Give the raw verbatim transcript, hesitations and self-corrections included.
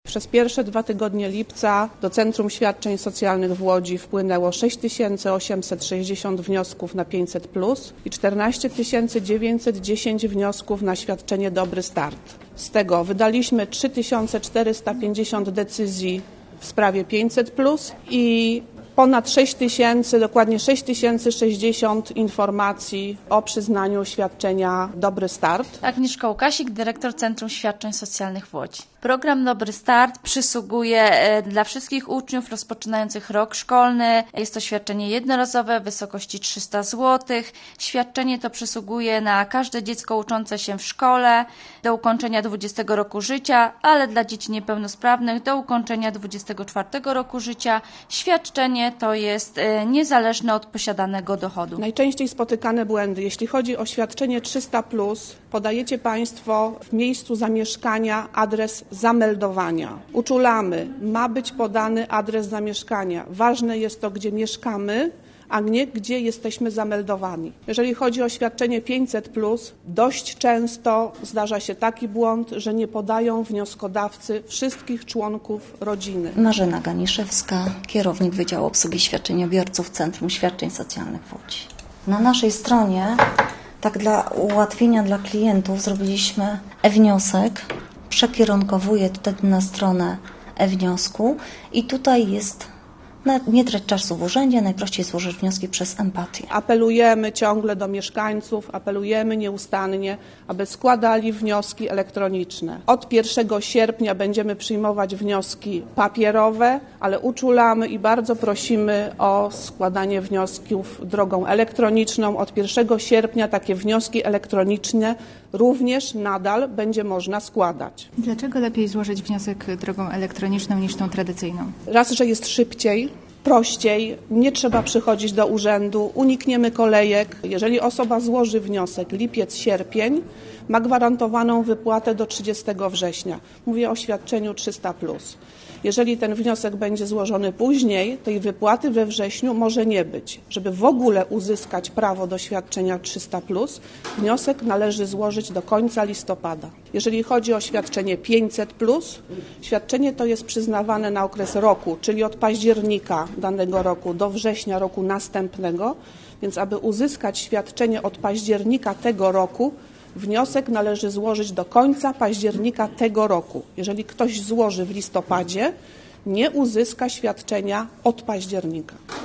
Przez pierwsze dwa tygodnie lipca do Centrum Świadczeń Socjalnych w Łodzi wpłynęło sześć tysięcy osiemset sześćdziesiąt wniosków na pięćset plus i czternaście tysięcy dziewięćset dziesięć wniosków na świadczenie Dobry Start. Z tego wydaliśmy trzy tysiące czterysta pięćdziesiąt decyzji w sprawie pięćset plus i ponad sześć tysięcy, dokładnie sześć tysięcy sześćdziesiąt informacji o przyznaniu świadczenia Dobry Start. Agnieszka Łukasik, dyrektor Centrum Świadczeń Socjalnych w Łodzi. Program Dobry Start przysługuje dla wszystkich uczniów rozpoczynających rok szkolny. Jest to świadczenie jednorazowe w wysokości trzysta złotych. Świadczenie to przysługuje na każde dziecko uczące się w szkole do ukończenia dwudziestego roku życia, ale dla dzieci niepełnosprawnych do ukończenia dwudziestego czwartego roku życia. Świadczenie to jest niezależne od posiadanego dochodu. Najczęściej spotykane błędy. Jeśli chodzi o świadczenie trzysta plus, podajecie Państwo w miejscu zamieszkania adres zameldowania. Uczulamy, ma być podany adres zamieszkania. Ważne jest to, gdzie mieszkamy, a nie gdzie jesteśmy zameldowani. Jeżeli chodzi o świadczenie pięćset plus, dość często zdarza się taki błąd, że nie podają wnioskodawcy wszystkich członków rodziny. Marzena Ganiszewska, kierownik Wydziału Obsługi Świadczeniobiorców Centrum Świadczeń Socjalnych w Łodzi. Na naszej stronie, tak dla ułatwienia dla klientów, zrobiliśmy e-wniosek. Przekierunkowuje wtedy na stronę e-wniosku i tutaj jest, nie trać czasu w urzędzie, najprościej złożyć wnioski przez Empatię. Apelujemy ciągle do mieszkańców, apelujemy nieustannie, aby składali wnioski elektroniczne. Od pierwszego sierpnia będziemy przyjmować wnioski papierowe, ale uczulamy i bardzo prosimy o składanie wniosków drogą elektroniczną. Od pierwszego sierpnia takie wnioski elektroniczne również nadal będzie można składać. Dlaczego lepiej złożyć wniosek drogą elektroniczną niż tą tradycyjną? Raz, że jest szybciej, prościej, nie trzeba przychodzić do urzędu, unikniemy kolejek. Jeżeli osoba złoży wniosek lipiec, sierpień, ma gwarantowaną wypłatę do trzydziestego września. Mówię o świadczeniu trzysta plus. Jeżeli ten wniosek będzie złożony później, tej wypłaty we wrześniu może nie być. Żeby w ogóle uzyskać prawo do świadczenia trzysta plus, wniosek należy złożyć do końca listopada. Jeżeli chodzi o świadczenie pięćset plus, świadczenie to jest przyznawane na okres roku, czyli od października danego roku do września roku następnego, więc aby uzyskać świadczenie od października tego roku, wniosek należy złożyć do końca października tego roku. Jeżeli ktoś złoży w listopadzie, nie uzyska świadczenia od października.